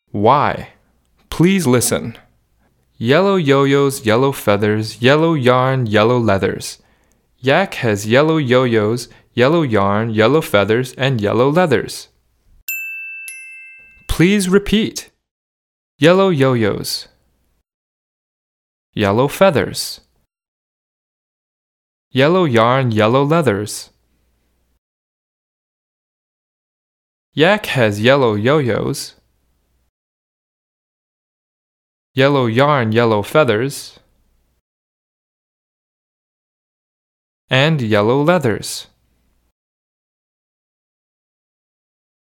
Why? Please listen. Yellow yo-yos, yellow feathers, yellow yarn, yellow leathers. Yak has yellow yo-yos, yellow yarn, yellow feathers, and yellow leathers. Please repeat. Yellow yo-yos, yellow feathers, yellow yarn, yellow leathers. Yak has yellow yo-yos, yellow yarn, yellow feathers, and yellow leathers.